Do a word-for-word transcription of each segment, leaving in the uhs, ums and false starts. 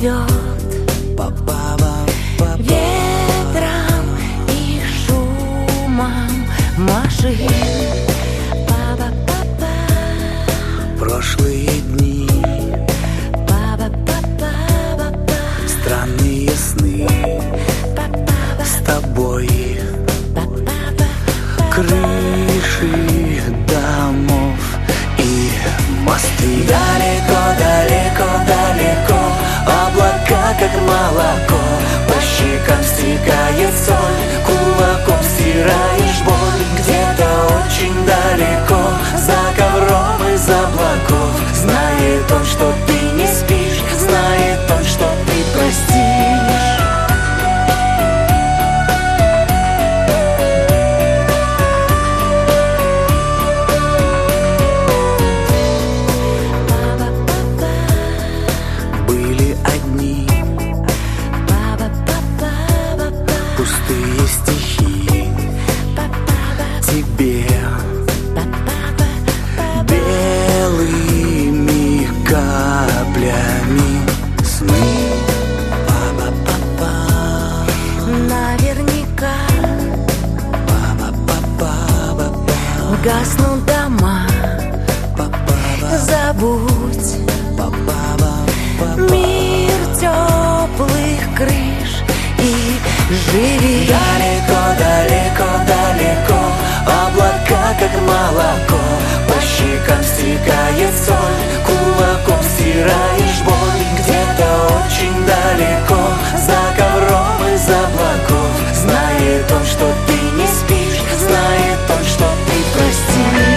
ведет ветром и шумом машин. Прошлые дни, странные сны с тобой. Крыши домов и мосты. Далеко, далеко, далеко облака, как молоко. По щекам стекает соль, кулаком стираешь боль. Где-то очень далеко, за ковром из облаков. Знает он, что ты не спишь, знает он, что ты простишь. Были одни пустые стихи тебе белыми каплями сны. Наверняка гаснут дома. Забудь мир теплых крыш и живи. Далеко, далеко, далеко облака, как молоко. По щекам стекает соль, кулаком стираешь боль. Где-то очень далеко, за ковром из облаков. Знает он, что ты не спишь, знает он, что ты простишь.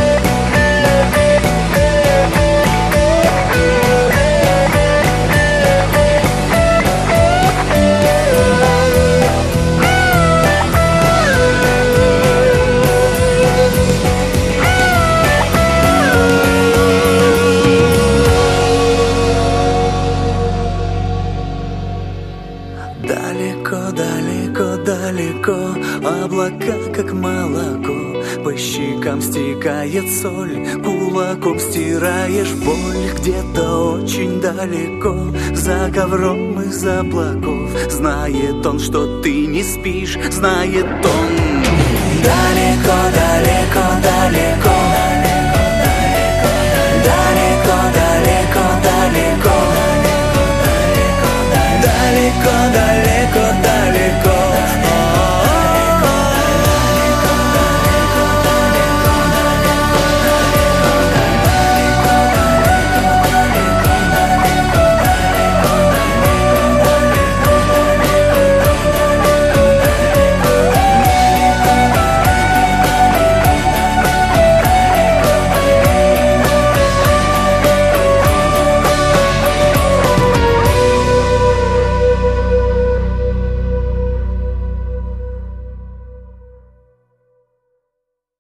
Далеко, далеко, далеко облака, как молоко. По щекам стекает соль, кулаком стираешь боль. Где-то очень далеко, за ковром из облаков. Знает он, что ты не спишь, знает он. Далеко, далеко, далеко